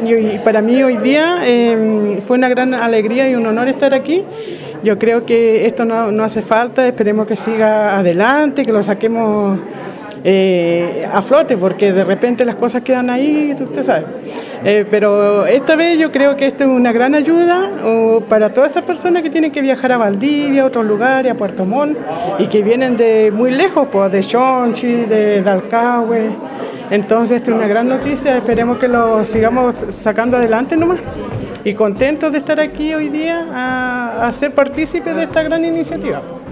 y para mí hoy día fue una gran alegría y un honor estar aquí. Yo creo que esto no hace falta, esperemos que siga adelante, que lo saquemos a flote, porque de repente las cosas quedan ahí, usted sabe. Pero esta vez yo creo que esto es una gran ayuda para todas esas personas que tienen que viajar a Valdivia, a otros lugares, a Puerto Montt, y que vienen de muy lejos, pues, de Xonchi, de Dalcahue. Entonces, esta es una gran noticia, esperemos que lo sigamos sacando adelante nomás. Y contentos de estar aquí hoy día a ser partícipes de esta gran iniciativa.